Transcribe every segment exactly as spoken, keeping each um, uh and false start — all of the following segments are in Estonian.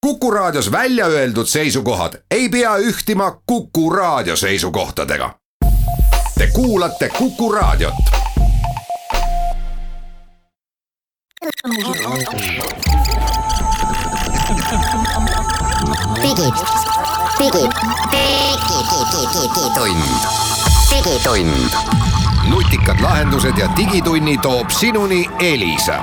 Kuku Raadios välja öeldud seisukohad ei pea ühtima Kuku Raadio seisukohtadega. Te kuulate Kuku Raadiot. Digitund. Digitund. Nutikad lahendused ja digitunni toob sinuni Elisa.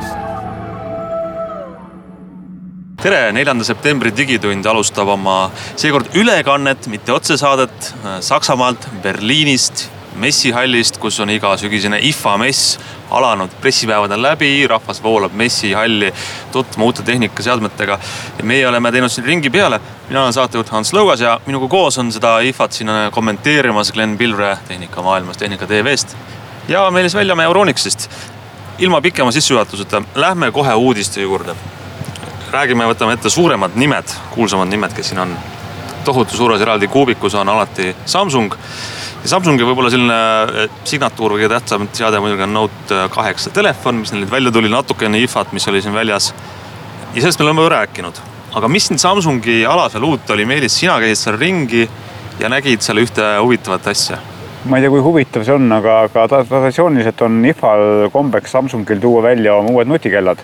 Tere, neljanda septembri digitund alustab oma seekord ülekannet, mitte otsesaadet Saksamaalt, Berliinist, messihallist, kus on iga sügisene I F A mess alanud. Pressipäevad on läbi, rahvas voolab messihalli tutvuma uute tehnikaseadmetega. Ja meie oleme teinud siin ringi peale. Mina olen saatejuht Hans Lõugas ja minuga koos on seda I F A-t siin kommenteerimas Glenn Pilvre Tehnika maailmas Tehnika T V-st ja Meelis Väljamäe Euronixist. Ilma pikema sissejuhatuseta lähme kohe uudiste juurde. Räägime, võtame ette suuremad nimed, kuulsamad nimed, kes siin on. Tohutu suures eraldi kuubikus on alati Samsung. Ja Samsungi võib-olla selline signatuur või tähtsam seade muidugi on Note kaheksa telefon, mis neil välja tuli natukene I F A-t, mis oli siin väljas. Ja sellest me oleme ju rääkinud. Aga mis nüüd Samsungi alasel uut oli? Meelis, sina käisid seal ringi ja nägid seal ühte huvitavat asja. Ma ei tea, kui huvitav see on, aga, aga traditsiooniliselt on I F A-l kombeks Samsungil tuua välja oma uued nutikellad.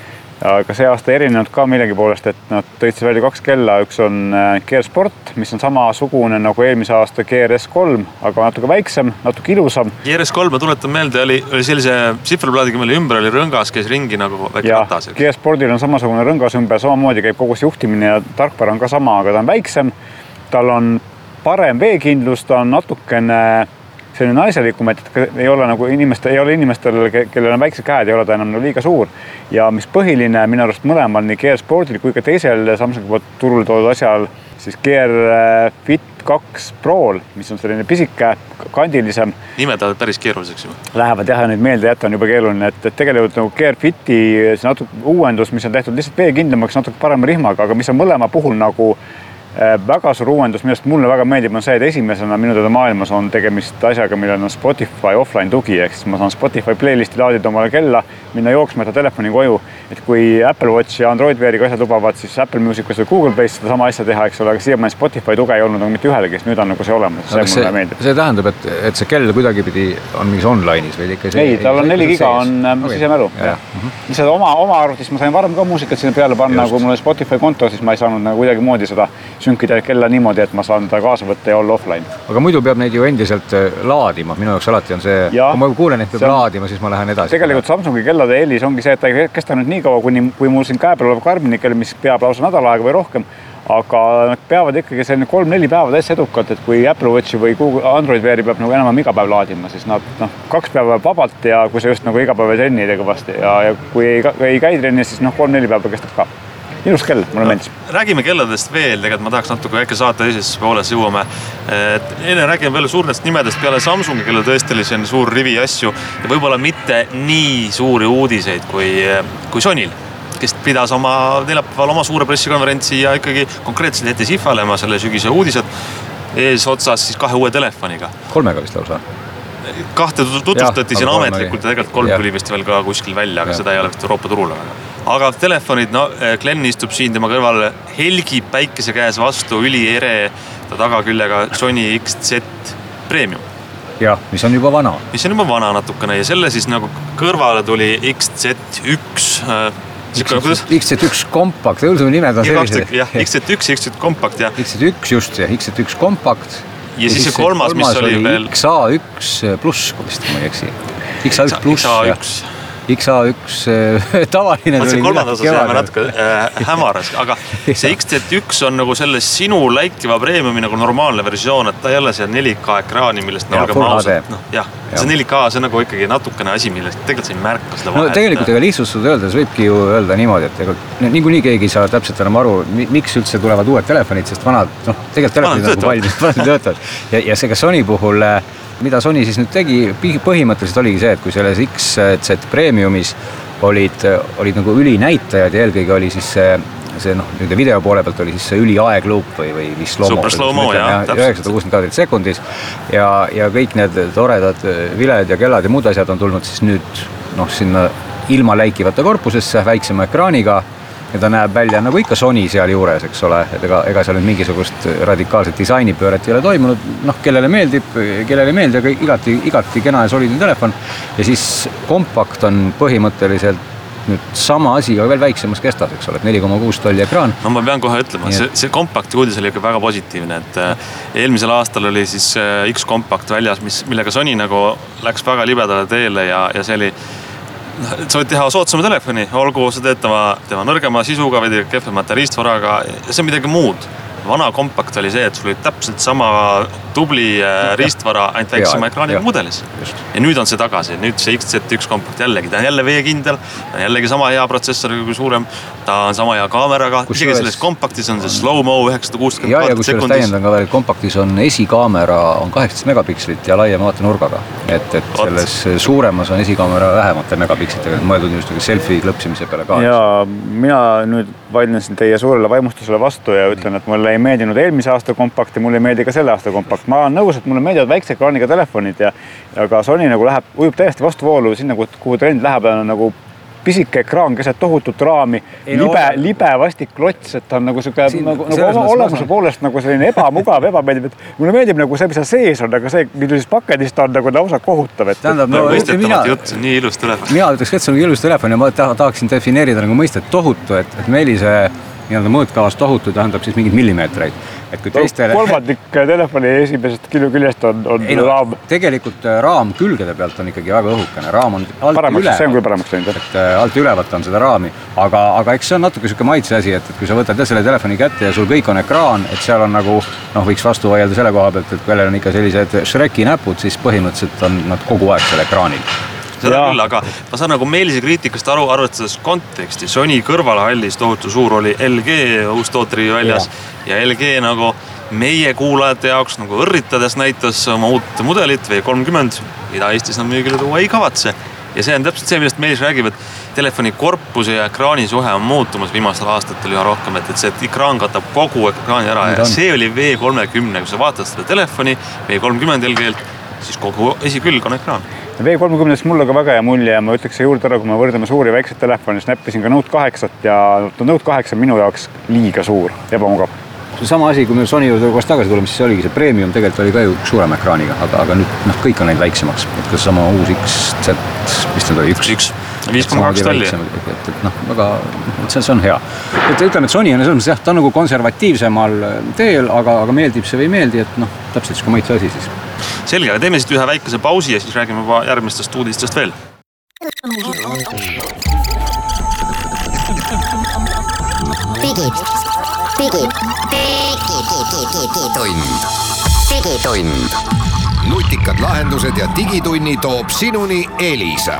Aga see aasta erinenud ka millegi poolest, et nad tõid välja kaks kella. Üks on Gear Sport, mis on samasugune nagu eelmise aasta Gear S kolm, aga natuke väiksem, natuke ilusam. Gear S kolm, ma tuletan meelde, oli, oli sellise sifrplaadiga, mille ümber oli rõngas, käis ringi nagu väike ratas. Gear Sportil on samasugune rõngas ümber, samamoodi käib kogu see juhtimine ja tarkvara on ka sama, aga ta on väiksem. Tal on parem veekindlus, ta on natukene selline naiselikum, et ei ole nagu inimeste, ei ole inimestel, kellel on väiksed käed, ei ole ta enam liiga suur. Ja mis põhiline minu arust mõlemal nii Gear Sportil kui ka teisel Samsungi poolt turul toodud asjal, siis Gear Fit kaks Pro'l, mis on selline pisike, kandilisem. Nimed on päris keeruliseks juba. Lähevad jah, nüüd meelde jätta on juba keeruline, et, et tegelikult nagu Gear Fiti natuke uuendus, mis on tehtud lihtsalt veekindlamaks, natuke parema rihmaga, aga mis on mõlema puhul nagu väga suur uuendus, millest mulle väga meeldib on see, et esimesena minu teada maailmas on tegemist asjaga, millel on Spotify offline tugi, ehk siis ma saan Spotify playlisti laadida omale kella, minna jooksma ta telefoni koju, et kui Apple Watch ja Android Weariga asjad lubavad, siis Apple Musicus või Google Play's seda sama asja teha, eks ole, aga siiamaani Spotify tuge ei olnud nagu mitte ühelegi, kes nüüd on nagu see olemas, see mulle see, meeldib. See tähendab, et, et see kell kuidagi pidi on mingis online'is või ikka see? Ei, tal on neli giga on okay. Sisemälu. Lihtsalt oma, oma arvutis ma sain varem ka muusikat sinna peale panna, kui mul oli Spotify konto, siis ma ei saanud nagu kuidagi moodi seda sünkida kella niimoodi, et ma saan ta kaasa võtta ja olla offline. Aga muidu peab neid ju endiselt laadima. Minu jaoks alati on see, ja, kui ma kuulen, et peab on, laadima, siis ma lähen edasi. Tegelikult Samsungi kellade eelis ongi see, et ta ei kesta nüüd nii kaua, kuni, kui mul siin käe peal olev Garmini kell, mis peab lausa nädal aega või rohkem, aga nad peavad ikkagi selline kolm-neli päeva täitsa edukalt, et kui Apple Watchi või Google Android Weari peab nagu enam iga päev laadima, siis nad noh, kaks päeva vabalt ja kui see just nagu iga päeva trenni ei tee kõvasti ja, ja kui ei, ei käi trenni, siis noh, kolm-neli päeva kestab ka. Ilus kell, mulle no, meeldis. Räägime kelladest veel, tegelikult ma tahaks natuke väike saate teises pooles jõuame. Et enne räägime veel suurtest nimedest peale Samsungi, kelle tõesti oli see suur rivi asju ja võib-olla mitte nii suuri uudiseid kui, kui Sonyl, kes pidas oma neljapäeval oma suure pressikonverentsi ja ikkagi konkreetselt jättis I F A-le oma selle sügise uudised ees otsas siis kahe uue telefoniga. Kolmega vist lausa? Kahte tutvustati siin ametlikult ja tegelikult kolm tuli vist veel ka kuskil välja, aga ja. Seda ei ole vist Euroopa turul. Aga telefonid, no Glenn istub siin tema kõrval, helgib päikese käes vastu, üli ere ta tagaküllega Sony X Z Premium. Ja, mis on juba vana. Mis on juba vana natukene ja selle siis nagu kõrvale tuli X Z üks. X Z üks Compact, õudselt nimed on sellised. Jah, X Z üks, X Z Compact ja X Z üks just ja X Z üks Compact. Ja, ja siis see kolmas, mis oli, oli veel X A üks pluss, kui vist ma ei eksi. X A üks pluss ja X A üks tavaline. See kolmandas on see natuke äh, hämaras, aga see X Z üks on nagu selle sinu läikiva premiumi nagu normaalne versioon, et ta ei ole see neli K ekraani, millest nagu ka mausad. No, jah, see neli K, see on nagu ikkagi natukene asi, millest tegelikult sa ei märka seda vahet. No tegelikult ega lihtsustud öeldes võibki ju öelda niimoodi, et niikuinii keegi ei saa täpselt enam aru, miks üldse tulevad uued telefonid, sest vanad, noh, tegelikult telefonid nagu valmis, vanad töötavad. Ja, ja see ka Sony puhul mida Sony siis nüüd tegi, põhimõtteliselt oligi see, et kui selles X Z Premiumis olid, olid nagu ülinäitajad ja eelkõige oli siis see, see noh, nüüd video poole pealt oli siis see üliaegluup või, või mis slow-mo. Super slow-mo, jah. üheksasada kuuskümmend kaadrit sekundis ja, ja kõik need toredad viled ja kellad ja muud asjad on tulnud siis nüüd noh, sinna ilma läikivate korpusesse, väiksema ekraaniga ja ta näeb välja nagu ikka Sony seal juures, eks ole, et ega, ega seal nüüd mingisugust radikaalset disainipööret ei ole toimunud, noh, kellele meeldib, kellele ei meeldi, aga igati, igati kena ja solidne telefon ja siis kompakt on põhimõtteliselt nüüd sama asi, aga veel väiksemas kestas, eks ole, et neli koma kuus tolli ekraan. No ma pean kohe ütlema, see, see kompakti uudis oli ikka väga positiivne, et eelmisel aastal oli siis X-kompakt väljas, mis, millega Sony nagu läks väga libedale teele ja, ja see oli, sa võid teha soodsama telefoni, olgu sa teed tema, tema nõrgema sisuga või kehvemate riistvaraga ja see on midagi muud. Vana kompakt oli see, et sul oli täpselt sama tubli riistvara ainult väiksema ekraaniga mudelis. Ja nüüd on see tagasi. Nüüd see X Z üks kompakt jällegi. Ta on jälle veekindel, ta on jällegi sama hea protsessoriga kui suurem. Ta on sama hea kaameraga. Isegi selles kompaktis on see slow-mo üheksasada kuuskümmend ja, ja kus sekundis. Täiendan ka veel, et kompaktis on esikaamera on kaheksateist megapikslit ja laiem vaatenurgaga. Et, et selles Ot. suuremas on esikaamera vähemate megapiksliga. Mõeldud just selfie klõpsimise peale ka. Ja mina nüüd vaidlesin teie suurele vaimustusele vastu ja ütlen, et mulle ei meeldinud eelmise aasta kompakt ja mulle ei meeldi ka selle aasta kompakt. Ma olen nõus, et mulle meeldivad väikse ekraaniga telefonid ja, ja ka Sony nagu läheb, ujub täiesti vastuvoolu sinna, kuhu trend läheb ja on nagu pisike ekraan keset tohutut raami, ei, libe, no, libe vastik klots, et on nagu, suke, siin, nagu, nagu oma olemuse poolest nagu selline ebamugav, ebameeldib, et mulle meeldib nagu see, mis seal sees on, aga see, mida siis pakendist on nagu lausa kohutav. Et, tähendab, no, mina, jutt, nii ilus telefon. Mina ütleks, et see on ilus telefon ja ma tahaksin defineerida nagu mõistet tohutu, et, et Melise nii-öelda mõõtkavas tohutu tähendab siis mingid millimeetreid. Et kui teistele... Kolmandik telefoni esimesest küljest on, on ei, no, raam. Tegelikult raam külgede pealt on ikkagi väga õhukene. Raam on alt paremaks, üle. See on kui paremaks läinud. Et alt ülevalt on seda raami. Aga, aga eks see on natuke süke maitse asi, et, et kui sa võtad selle telefoni kätte ja sul kõik on ekraan, et seal on nagu, noh, võiks vastu vaielda selle koha pealt, et kellel on ikka sellised Shreki näpud, siis põhimõtteliselt on nad kogu aeg seal ekraanil. Seda ja. Küll, aga ma saan nagu Melise kriitikast aru arvestades konteksti. Sony kõrvalhallis tohutu suur oli L G uus tootrivi väljas ja. ja L G nagu meie kuulajate jaoks nagu õrritades näitas oma uut mudelit V kolmkümmend, mida Eestis nad müügile tuua ei kavatse. Ja see on täpselt see, millest Melis räägib, et telefoni korpuse ja ekraani suhe on muutumas viimastel aastatel üha rohkem, et see et ekraan katab kogu ekraani ära ja see oli V kolmkümmend, kui sa vaatad seda telefoni V kolmkümmend L G-lt, siis kogu esikülg on ekraan. V kolmkümmend mulle ka väga hea mulje ja ma ütleks see juurde ära, kui me võrdleme suuri väikseid telefoni, siis näppisin ka Note kaheksat ja Note kaheksa on minu jaoks liiga suur, ebamugav. Sama asi, kui me Sony juurde koos tagasi tuleme, siis oligi see premium, tegelikult oli ka ju suurema ekraaniga, aga, aga nüüd noh, kõik on neid väiksemaks. Et kas sama uus X Z, mis ta oli? üks, üks, viis koma kaks tolli. Et, et, et noh, väga, see, see on hea. Et ütleme, et Sony on selles mõttes, jah, ta on nagu konservatiivsemal teel, aga, aga meeldib see või ei meeldi, et noh, täpselt kui maitse asi siis. Selge, aga teeme siit ühe väikese pausi ja siis räägime juba järgmistest uudistest veel. Digid, digid, digitund, digitund. Nutikad lahendused ja digitunni toob sinuni Elisa.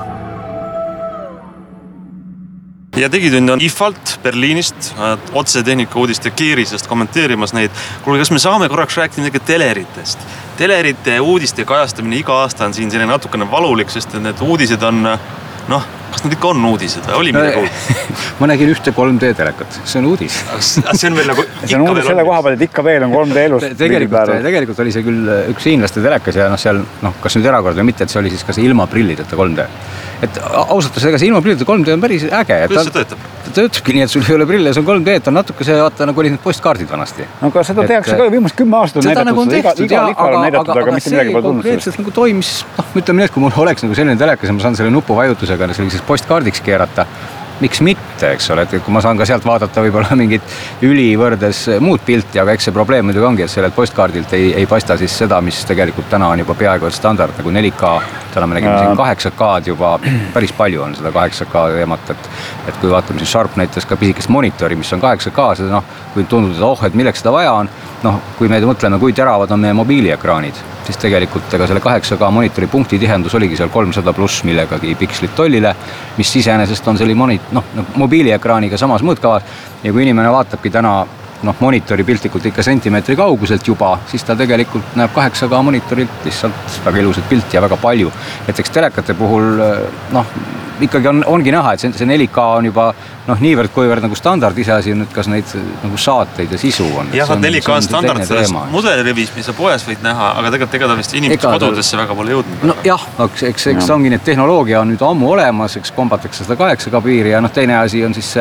Ja digitund on I F A-lt Berliinist, otse tehnika uudiste Keerisest kommenteerimas neid. Kuule, kas me saame korraks rääkida midagi teleritest? Telerite uudiste kajastamine iga aasta on siin selline natukene valulik, sest need uudised on, noh, kas need ikka on uudised või oli midagi uudis? Ma nägin ühte kolm D telekat, see on uudis. See on veel nagu see on uudis selle koha peal, et ikka veel on kolm D elus. Tegelikult, tegelikult oli see küll üks hiinlaste telekas ja noh, seal, noh, kas nüüd erakord või mitte, et see oli siis ka see ilma prillideta kolm D. Et ausalt, ega see ilma prillideta kolm D on päris äge. Kuidas see töötab? Ta töötabki nii, et sul ei ole prille, see on kolm D, et on natuke see, vaata, nagu olid need postkaardid vanasti. No aga seda tehakse ka viimast kümme aastat seda näidatud. Nagu on tehtud, iga, iga, iga on näidatud, aga, aga mitte midagi pole tulnud. Konkreetselt nagu toimis, noh, ütleme nii, et kui mul oleks nagu selline telekas ja ma saan selle nupuvajutusega selliseks postkaardiks keerata, miks mitte, eks ole, et kui ma saan ka sealt vaadata võib-olla mingit ülivõrdes muud pilti, aga eks see probleem muidugi ongi, et sellelt postkaardilt ei, ei paista siis seda, mis tegelikult täna on juba peaaegu standard, nagu neli K, täna me nägime siin kaheksa K-d juba, päris palju on seda kaheksa K teemat, et, et kui vaatame, siis Sharp näitas ka pisikest monitori, mis on kaheksa K, seda noh, kui tundub, et oh, et milleks seda vaja on, noh, kui me mõtleme, kui teravad on meie mobiiliekraanid, siis tegelikult ega selle kaheksa K monitori punkti tihendus oligi seal kolmsada pluss millegagi pikslit tollile, mis iseenesest on selline monit, noh, mobiiliekraaniga samas mõõtkavas ja kui inimene vaatabki täna noh, monitori piltlikult ikka sentimeetri kauguselt juba, siis ta tegelikult näeb kaheksa K monitorilt lihtsalt väga ilusat pilti ja väga palju. Et eks telekate puhul noh, ikkagi on, ongi näha, et see, see neli K on juba noh, niivõrd kuivõrd nagu standard ise asi on nüüd, kas neid nagu saateid ja sisu on. Jah, on neli K on standard selles mudelirivis, mis sa poes võid näha, aga tegelikult ega ta vist inimeste kodudesse väga pole jõudnud. No jah, eks, eks ongi need tehnoloogia on nüüd ammu olemas, eks kombatakse seda kaheksa K piiri ja noh, teine asi on siis see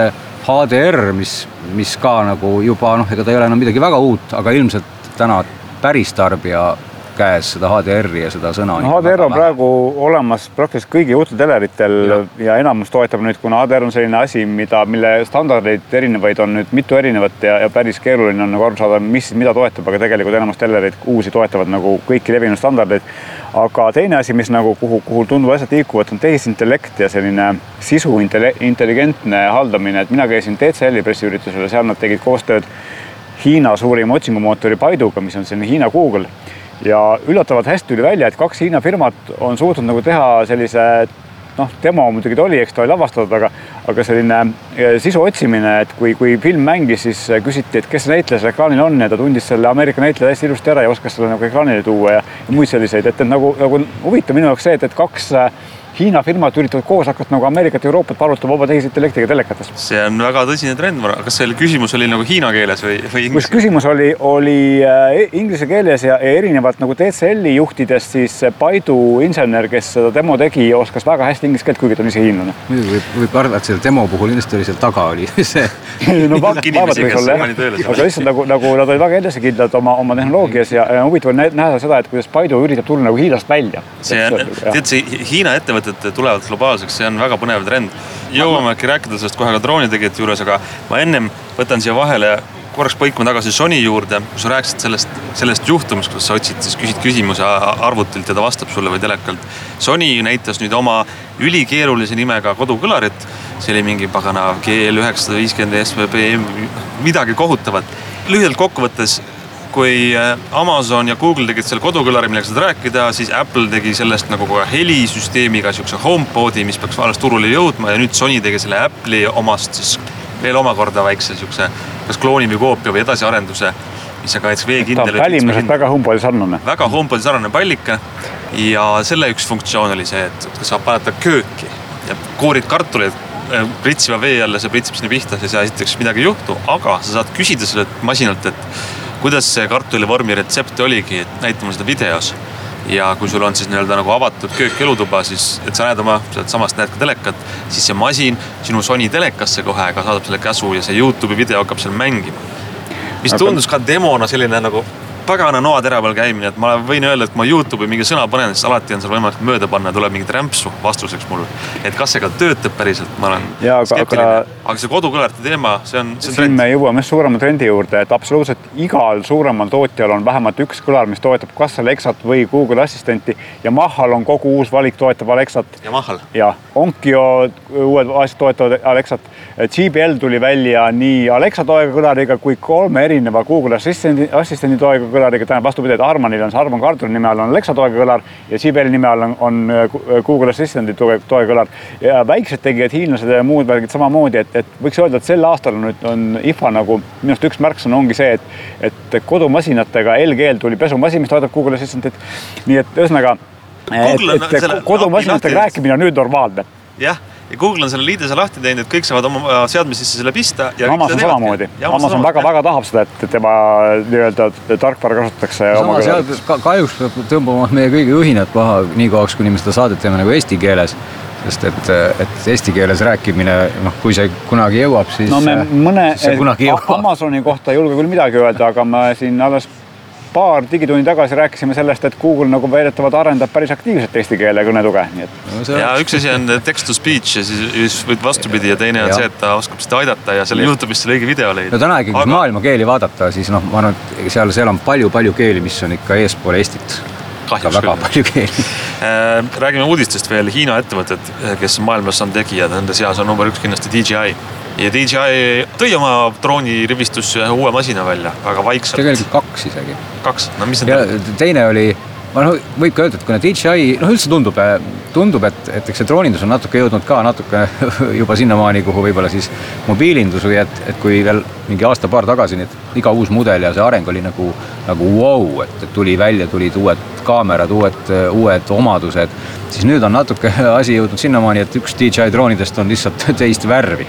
H D R, mis, mis ka nagu juba, noh, ega ta ei ole enam midagi väga uut, aga ilmselt täna päris tarbija käes seda H D R-i ja seda sõna. No, H D R on praegu olemas praktiliselt kõigi uutel teleritel ja. ja enamus toetab nüüd, kuna H D R on selline asi, mida, mille standardeid erinevaid on nüüd mitu erinevat ja, ja päris keeruline on nagu aru saada, mis, mida toetab, aga tegelikult enamus telerid uusi toetavad nagu kõiki levinud standardeid. Aga teine asi, mis nagu kuhu, kuhu tundub asjad liikuvad, on tehisintellekt ja selline sisu intelligentne haldamine. Et mina käisin T C L-i pressiüritusele, seal nad tegid koostööd Hiina suurima otsingumootori Baiduga, mis on selline Hiina Google. Ja üllatavalt hästi tuli välja, et kaks Hiina firmat on suutnud nagu teha sellise, noh, demo muidugi ta oli, eks ta oli lavastatud, aga, aga selline sisu otsimine, et kui, kui film mängis, siis küsiti, et kes näitleja seal ekraanil on ja ta tundis selle Ameerika näitleja hästi ilusti ära ja oskas selle nagu ekraanile tuua ja, ja muid selliseid, et, et nagu, nagu huvitav minu jaoks see, et, et kaks Hiina firmat üritavad koos hakata nagu Ameerikat ja Euroopat paruta vaba tehisintellektiga telekates. See on väga tõsine trend. Kas see küsimus oli nagu hiina keeles või, või inglise? Küsimus oli, oli inglise keeles ja erinevalt nagu T C L-i juhtidest, siis Baidu insener, kes seda demo tegi, oskas väga hästi inglise keelt, kuigi ta on ise hiinlane. Võib, võib arvata, et selle demo puhul ilmselt oli seal taga oli see. No vaadata võis olla, aga lihtsalt nagu, nagu nad olid väga edesekindlad oma, oma tehnoloogias ja huvitav näha seda, et kuidas Baidu üritab tulla nagu Hiinast välja. See on, tead, see Hiina ettevõtted tulevad globaalseks, see on väga põnev trend. Jõuame äkki rääkida sellest kohe ka droonitegijate juures, aga ma ennem võtan siia vahele korraks põikma tagasi Sony juurde, kus sa rääkisid sellest, sellest juhtumist, kus sa otsid, siis küsid küsimuse arvutilt ja ta vastab sulle või telekalt. Sony näitas nüüd oma ülikeerulise nimega kodukõlarit, see oli mingi pagana G L üheksasada viiskümmend S V B M, midagi kohutavat. Lühidalt kokkuvõttes, kui Amazon ja Google tegid selle kodukõlari, millega seda rääkida, siis Apple tegi sellest nagu helisüsteemiga siukse HomePodi, mis peaks alles turule jõudma ja nüüd Sony tegi selle Apple'i omast siis veel omakorda väikse siukse kas klooni või koopia või edasiarenduse, mis aga näiteks veekindel. Ta välimuselt väga HomePodi sarnane. Väga HomePodi sarnane pallika ja selle üks funktsioon oli see, et saab paneta kööki ja koorid kartuleid pritsiva vee alla, see pritsib sinna pihta, see esiteks midagi ei juhtu, aga sa saad küsida sellelt masinalt, et kuidas see kartulivormi retsepti oligi, et näitame seda videos. Ja kui sul on siis nii-öelda nagu avatud köök elutuba, siis et sa näed oma, samast näed ka telekat, siis see masin sinu Sony telekasse kohe ka saadab selle käsu ja see YouTube'i video hakkab seal mängima. Mis tundus ka demona selline nagu pagana noatera peal käimine, et ma võin öelda, et kui ma YouTube'i mingi sõna panen, siis alati on seal võimalik mööda panna ja tuleb mingi rämpsu vastuseks mul. Et kas see ka töötab päriselt, ma olen ja, skeptiline. Aga, aga see kodukõlarti teema, see on, see on trend. Me jõuame suurema trendi juurde, et absoluutselt igal suuremal tootjal on vähemalt üks kõlar, mis toetab kas Alexat või Google Assistenti ja Mahal on kogu uus valik toetab Alexat. Ja Mahal. Ja Onkyo uued asjad toetavad Alexat. J B L tuli välja nii Alexa toega kõlariga kui kolme erineva Google Assistendi, assistendi toega kõlariga, tähendab vastupidi, et Harmanil on see Harman Kardoni nime all on Alexa toega kõlar ja J B L nime all on, on Google Assistendi toega kõlar. Ja väiksed tegijad, hiinlased ja muud värgid samamoodi, et, et võiks öelda, et sel aastal on, on I F A nagu, minust üks märkson ongi see, et, et kodumasinatega L G-l tuli pesumasin, mis toetab Google Assistentit. Nii et ühesõnaga, et, et kodumasinatega rääkimine on nüüd normaalne. Jah. Ja Google on selle liidese lahti teinud, et kõik saavad oma seadmisesse selle pista. Ja Amazon samamoodi. Amazon väga, väga tahab seda, et tema nii-öelda tarkvara kasutatakse. Sama seal kahjuks peab tõmbama meie kõigi õhinad paha nii kauaks, kuni me seda saadet teeme nagu eesti keeles. Sest et, et eesti keeles rääkimine, noh, kui see kunagi jõuab, siis no me mõne, see kunagi jõuab. Amazoni kohta ei julge küll midagi öelda, aga ma siin alles paar digitunni tagasi rääkisime sellest, et Google nagu väidetavalt arendab päris aktiivselt eesti keele kõnetuge. Nii et... Ja üks asi on text to speech ja siis võid vastupidi ja teine on ja. See, et ta oskab seda aidata ja selle YouTube'is selle õige video leida. No täna ikkagi, kui aga... maailma keeli vaadata, siis noh, ma arvan, et seal, seal on palju-palju keeli, mis on ikka eespool Eestit. Kahjuks väga küll. Palju keeli. Räägime uudistest veel. Hiina ettevõtted, kes maailmas on tegijad, nende seas on number üks kindlasti D J I. Ja D J I tõi oma drooni rivistusse uue masina välja, väga vaikselt. Tegelikult kaks isegi. Kaks? No mis on ja teine oli, ma no, võib ka öelda, et kuna D J I, noh üldse tundub, tundub et, et see droonindus on natuke jõudnud ka natuke juba sinnamaani, kuhu võib-olla siis mobiilindus või et, et kui veel mingi aasta paar tagasi nüüd iga uus mudel ja see areng oli nagu, nagu wow, et, et tuli välja, tulid uued kaamerad, uued, uued omadused, siis nüüd on natuke asi jõudnud sinnamaani, et üks D J I droonidest on lihtsalt teist värvi.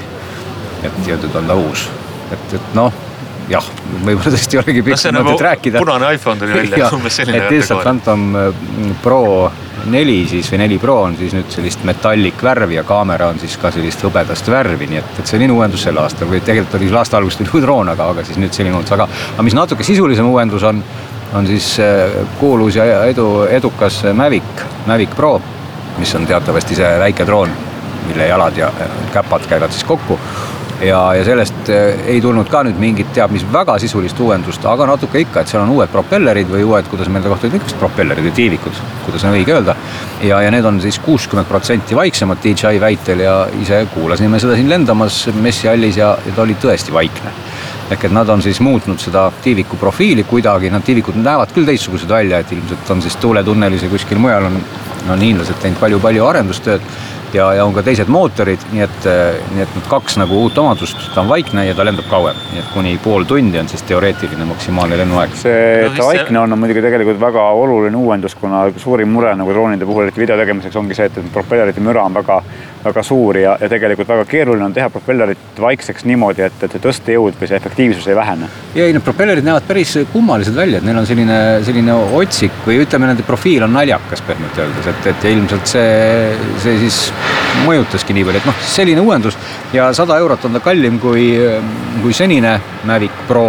Et jõudnud on ta uus. Et, et noh, jah, võib-olla tõesti olegi pikk no, mõtet rääkida. Punane iPhone tuli välja. Ja, et lihtsalt Phantom Pro neli siis või neli Pro on siis nüüd sellist metallik värvi ja kaamera on siis ka sellist hõbedast värvi, nii et, et selline uuendus sel aastal või tegelikult oli aasta algust tuli droon, aga, aga siis nüüd selline uuendus, aga, aga mis natuke sisulisem uuendus on, on siis kuulus ja edu, edukas Mavic, Mavic Pro, mis on teatavasti see väike droon, mille jalad ja käpad käivad siis kokku. Ja, ja sellest ei tulnud ka nüüd mingit teab mis väga sisulist uuendust, aga natuke ikka, et seal on uued propellerid või uued, kuidas meil ta kohta niisugused propellerid ja tiivikud, kuidas on õige öelda. Ja, ja need on siis kuuskümmend protsenti vaiksemad D J I väitel ja ise kuulasime seda siin lendamas messihallis ja, ja ta oli tõesti vaikne. Ehk et nad on siis muutnud seda tiiviku profiili kuidagi, nad tiivikud näevad küll teistsugused välja, et ilmselt on siis tuuletunnelis ja kuskil mujal on, on hiinlased teinud palju-palju arendustööd. Ja, ja on ka teised mootorid, nii et, nii et nüüd kaks nagu uut omadust, ta on vaikne ja ta lendab kauem, nii et kuni pool tundi on siis teoreetiline maksimaalne lennuaeg. See, et ta vaikne on, on muidugi tegelikult väga oluline uuendus, kuna suurim mure nagu droonide puhul, et video tegemiseks ongi see, et propellerite müra on väga, väga suur ja, ja tegelikult väga keeruline on teha propellerit vaikseks niimoodi, et, et see tõstejõud või see efektiivsus ei vähene. Ja ei, need propellerid näevad päris kummalised välja, et neil on selline, selline otsik või ütleme, nende profiil on naljakas pehmelt öeldes, et, et ilmselt see, see siis mõjutaski nii palju, et noh, selline uuendus ja sada eurot on ta kallim kui, kui senine Mavic Pro.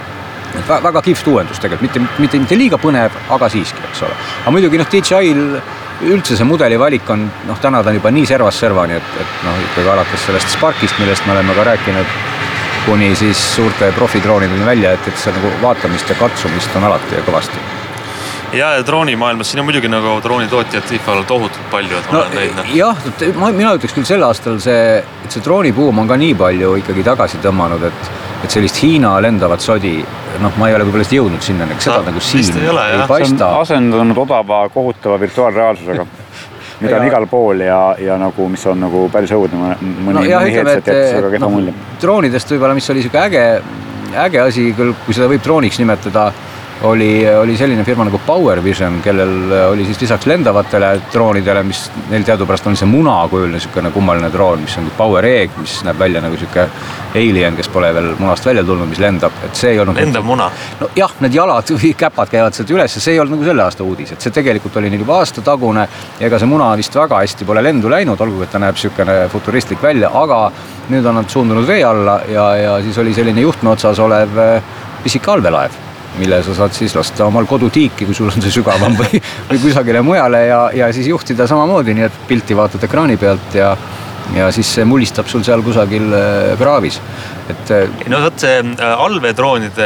Et väga kihvt uuendus tegelikult, mitte, mitte, mitte liiga põnev, aga siiski, eks ole. Aga muidugi noh, D J I-l üldse see mudeli valik on, noh, täna ta on juba nii servas servani, et, et noh, ikkagi alates sellest Sparkist, millest me oleme ka rääkinud, kuni siis suurte profidroonideni välja, et, et see nagu vaatamist ja katsumist on alati ja kõvasti. Ja, ja droonimaailmas, siin on muidugi nagu droonitootjad IFA-l tohutult palju, et ma no, olen leidnud. Jah, ma, mina ütleks küll sel aastal see, et see droonipuum on ka nii palju ikkagi tagasi tõmmanud, et, et sellist Hiina lendavat sodi, noh, ma ei ole võib-olla jõudnud sinna, eks seda nagu siin ei, ole, ei paista. See on asendunud odava, kohutava virtuaalreaalsusega, mida on igal pool ja, ja nagu, mis on nagu päris õudne mõni, no, jah, mõni headset jättes väga kehva mulje. Droonidest võib-olla, mis oli siuke äge, äge asi, küll, kui seda võib drooniks nimetada, Oli, oli selline firma nagu Power Vision, kellel oli siis lisaks lendavatele droonidele, mis neil teadupärast on see munakujulne niisugune kummaline droon, mis on Power Egg, mis näeb välja nagu niisugune alien, kes pole veel munast välja tulnud, mis lendab. Et see ei olnud lendab muna? No jah, need jalad või käpad käivad sealt üles ja see ei olnud nagu selle aasta uudis. Et see tegelikult oli neil juba aasta tagune ja ega see muna vist väga hästi pole lendu läinud, olgu, et ta näeb niisugune futuristlik välja, aga nüüd on nad suundunud vee alla ja, ja siis oli selline juhtme otsas olev pisik allveelaev, mille sa saad siis lasta omal kodutiiki, kui sul on see sügavam või, või kusagile mujale ja, ja siis juhtida samamoodi, nii et pilti vaatad ekraani pealt ja, ja siis see mullistab sul seal kusagil kraavis. Et, no võt see allveedroonide,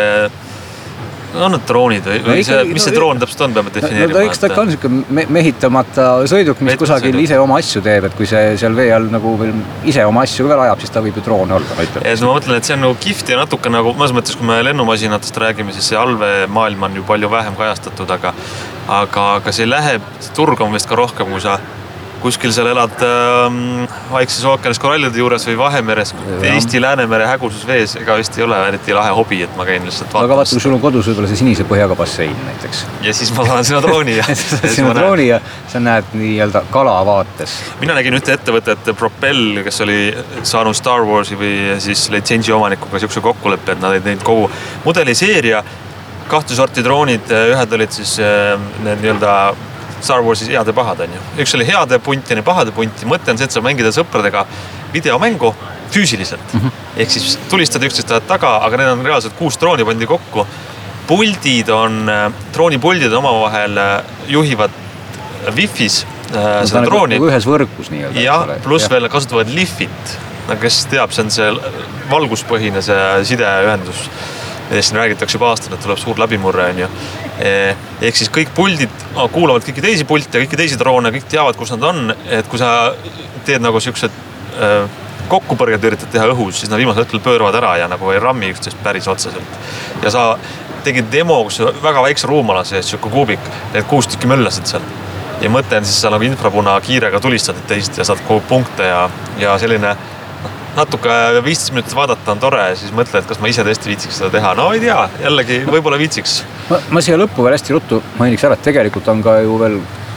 on need droonid või, või see, mis see droon täpselt on, peame defineerima? No ta eks ta on niisugune mehitamata sõiduk, mis kusagil sõiduk. Ise oma asju teeb, et kui see seal vee all nagu veel ise oma asju veel ajab, siis ta võib ju droon olla. Et ma mõtlen, et see on nagu kihvt ja natuke nagu, mõnes mõttes, kui me lennumasinatest räägime, siis see allveemaailm on ju palju vähem kajastatud, aga, aga, aga see läheb, see turg on vist ka rohkem, kui sa kuskil seal elad ähm, Vaikses ookeanis korallide juures või Vahemeres, Eesti Läänemere hägusus vees, ega vist ei ole eriti lahe hobi, et ma käin lihtsalt vaatamas. Aga vaata, kui sul on kodus võib-olla see sinise põhjaga bassein näiteks. Ja siis ma saan sinna drooni ja sinna drooni ja sa näed nii-öelda kala vaates. Mina nägin ühte ettevõtet Propel, kes oli saanud Star Warsi või siis litsentsi omanikuga siukse kokkuleppe, et nad olid neid kogu mudeliseeria, kahte sorti droonid, ühed olid siis need nii-öelda Star Warsis head ja pahad on ju. Üks oli heade punti ja pahade punti. Mõte on see, et sa mängida sõpradega videomängu füüsiliselt. Mm -hmm. Ehk siis tulistad üksteist taga, aga need on reaalselt kuus drooni pandi kokku. Puldid on, droonipuldid omavahel juhivad Wi-Fi's no, seda drooni. Nagu ühes võrgus nii-öelda. Ja, pluss ja. Veel kasutavad Lifit. No, kes teab, see on see valguspõhine see sideühendus. Millest siin räägitakse juba aastane, et tuleb suur läbimurre on ju. Ehk siis kõik puldid kuulavad kõiki teisi pulte ja kõiki teisi droone, kõik teavad, kus nad on. Et kui sa teed nagu siuksed äh, kokkupõrged üritad teha õhus, siis nad viimasel hetkel pööravad ära ja nagu ei rammi üksteist päris otseselt. Ja sa tegid demo, kus väga väikse ruumala sees, siuke kuubik, need kuus tükki möllasid seal. Ja mõte on siis sa nagu infrapuna kiirega tulistad teist ja saad kogu punkte ja, ja selline natuke viisteist minutit vaadata on tore ja siis mõtle, et kas ma ise tõesti viitsiks seda teha. No ei tea, jällegi võib-olla viitsiks. Ma, ma siia lõppu veel hästi ruttu mainiks ära, et tegelikult on ka ju veel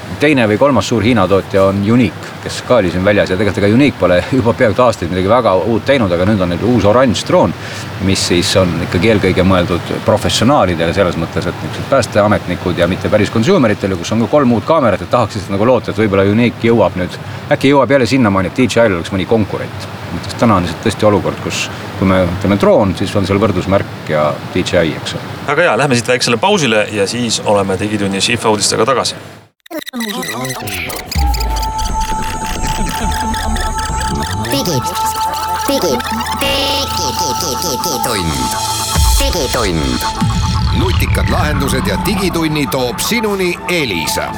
teine või kolmas suur Hiina tootja on Unique, kes ka oli siin väljas ja tegelikult ega Unique pole juba peaaegu aastaid midagi väga uut teinud, aga nüüd on nüüd uus oranž droon, mis siis on ikkagi eelkõige mõeldud professionaalidele selles mõttes, et niisugused päästeametnikud ja mitte päris consumeritele, kus on ka kolm uut kaamerat, et tahaks lihtsalt nagu loota, et võib-olla Unique jõuab nüüd, äkki jõuab jälle sinnamaani, et D J I oleks mõni konkurent. Mõttes täna on lihtsalt tõesti olukord, kus kui me teeme droon, siis on seal võrdusmärk ja D J I, eks. Aga jaa, lähme siit väiksele pausile ja siis oleme digitunnis I F A uudistega tagasi. Digi, digi, digitund, digitund. Nutikad lahendused ja digitunni toob sinuni Elisa.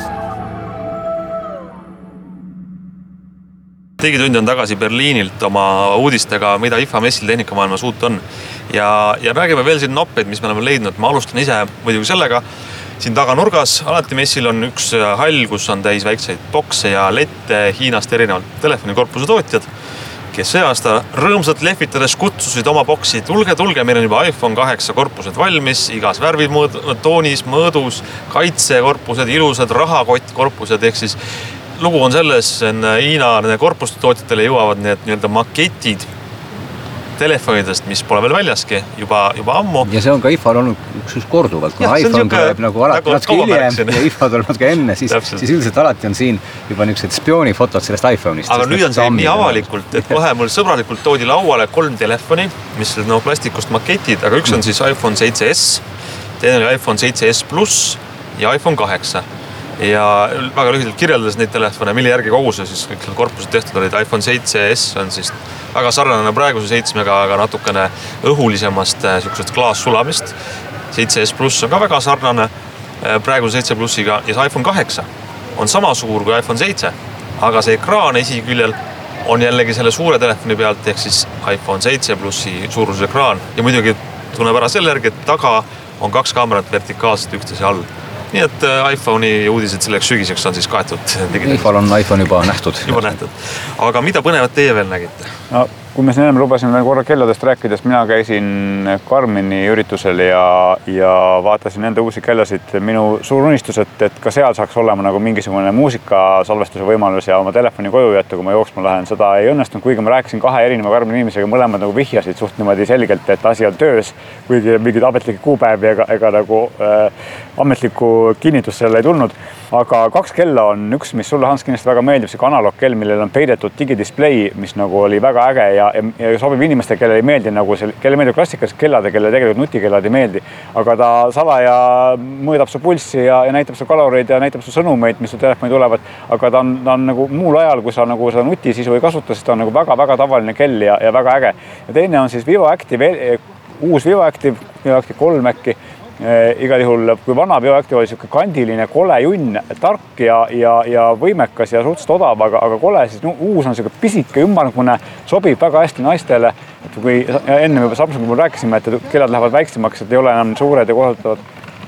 Digitund on tagasi Berliinilt oma uudistega, mida I F A messil tehnikamaailmas uut on. Ja, ja räägime veel siin noppeid, mis me oleme leidnud. Ma alustan ise muidugi sellega. Siin taga nurgas alati messil on üks hall, kus on täis väikseid bokse ja lette Hiinast erinevalt telefonikorpuse tootjad, kes see aasta rõõmsalt lehvitades kutsusid oma boksi. Tulge, tulge, meil on juba iPhone kaheksa korpused valmis, igas värvid mõõd, toonis, mõõdus, kaitsekorpused, ilusad rahakott korpused, ehk siis lugu on selles, on Hiina nende korpuste tootjatele jõuavad need nii-öelda maketid telefonidest, mis pole veel väljaski juba, juba ammu. Ja see on ka I F A-l olnud üks korduvalt, kui iPhone tuleb nagu alati natuke hiljem ja I F A tuleb natuke enne, siis, siis üldiselt alati on siin juba niisugused spioonifotod sellest iPhone'ist. Aga nüüd on see nii avalikult, et kohe mul sõbralikult toodi lauale kolm telefoni, mis on no, plastikust maketid, aga üks on siis iPhone seitse S, teine oli iPhone seitse S plus ja iPhone kaheksa. Ja väga lühidalt kirjeldades neid telefone, mille järgi kogu see siis kõik korpused tehtud olid. iPhone seitse S on siis väga sarnane praeguse seitsmega, aga natukene õhulisemast sellisest klaassulamist. seitse S plus on ka väga sarnane praeguse seitse plussiga ja see iPhone kaheksa on sama suur kui iPhone seitse, aga see ekraan esiküljel on jällegi selle suure telefoni pealt, ehk siis iPhone seitse plussi suuruse ekraan ja muidugi tunneb ära selle järgi, et taga on kaks kaamerat vertikaalselt üksteise all. Nii et iPhone'i uudised selleks sügiseks on siis kaetud. I F A-l on iPhone juba nähtud. Juba nähtud. Aga mida põnevat teie veel nägite? No, kui me siin enam lubasime korra kelladest rääkides, mina käisin Garmini üritusel ja, ja vaatasin nende uusi kellasid. Minu suur unistus, et, et ka seal saaks olema nagu mingisugune muusikasalvestuse võimalus ja oma telefoni koju jätta, kui ma jooksma lähen. Seda ei õnnestunud, kuigi ma rääkisin kahe erineva Garmini inimesega, mõlemad nagu vihjasid suht niimoodi selgelt, et asi on töös, kuigi mingid ametlikke kuupäevi ega, ega nagu äh, ametliku kinnitus sellele ei tulnud. Aga kaks kella on üks, mis sulle, Hans, kindlasti väga meeldib, see analoogkell, millel on peidetud digidisplay, mis nagu oli väga äge ja, ja sobib inimeste, kelle ei meeldi nagu see, kelle meeldib klassikalised kellade, kelle tegelikult nutikellad ei meeldi. Aga ta salaja mõõdab su pulssi ja, ja näitab su kaloreid ja näitab su sõnumeid, mis su telefoni tulevad. Aga ta on, ta on nagu muul ajal, kui sa nagu seda nutisisu ei kasuta, siis ta on nagu väga-väga tavaline kell ja, ja väga äge. Ja teine on siis Vivo Active, uus Vivo Active, Vivo Active kolm äkki. E, igal juhul, kui vana Vivo Active oli siuke kandiline kole junn, tark ja, ja, ja võimekas ja suhteliselt odav, aga, aga kole, siis no, uus on siuke pisike ümmargune, sobib väga hästi naistele. Et kui enne juba Samsungi mul rääkisime, et kellad lähevad väiksemaks, et ei ole enam suured ja kohutavad.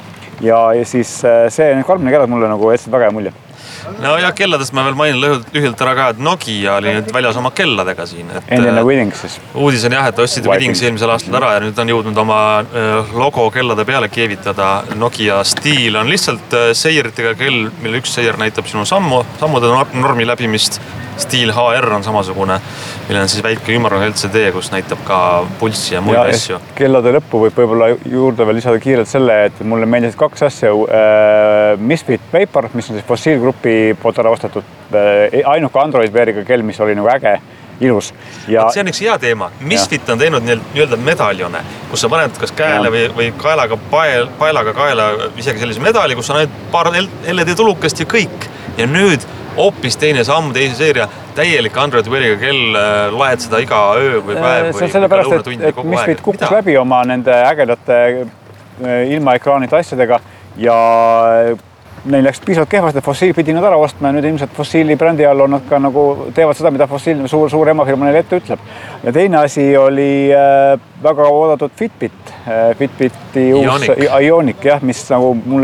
Ja, ja siis see Garmini kellad mulle nagu eestid väga hea mulje. No ja kelladest ma veel mainin lühidalt ära ka, et Nokia oli nüüd väljas oma kelladega siin. Endine Widdings siis. Uudis on jah, et ostsid Widdings eelmisel aastal ära ja nüüd on jõudnud oma logo kellade peale keevitada. Nokia Steel on lihtsalt seiritega kell, mille üks seir näitab sinu sammu, sammude normi läbimist. Steel H R on samasugune, mille on siis väike ümmargune L C D, kus näitab ka pulssi ja muid ja asju. Kellade lõppu võib võib-olla juurde veel lisada kiirelt selle, et mulle meeldisid kaks asja. Äh, Misfit Paper, mis on siis fossiilgrupi poolt ära ostetud äh, ainuke Android Weariga kell, mis oli nagu äge, ilus. Ja... see on üks hea teema. Misfit ja. On teinud nii-öelda medaljone, kus sa paned kas käele või, või kaelaga, pael, paelaga kaela isegi sellise medali, kus on ainult paar L E D tulukest ja kõik. Ja nüüd hoopis teine samm, teise seeria, täielik Android Weariga kell, lahed seda iga öö või päev või sellepärast, et, et Misfit kukkus Mida? Läbi oma nende ägedate ilma ekraanide asjadega ja neil läks piisavalt kehvasti, et fossiil pidi nad ära ostma ja nüüd ilmselt fossiili brändi all on nad ka nagu teevad seda, mida fossiil suur, suur emafirma neile ette ütleb. Ja teine asi oli äh, väga oodatud Fitbit, äh, Fitbiti uus Ioniq, jah, mis nagu mulle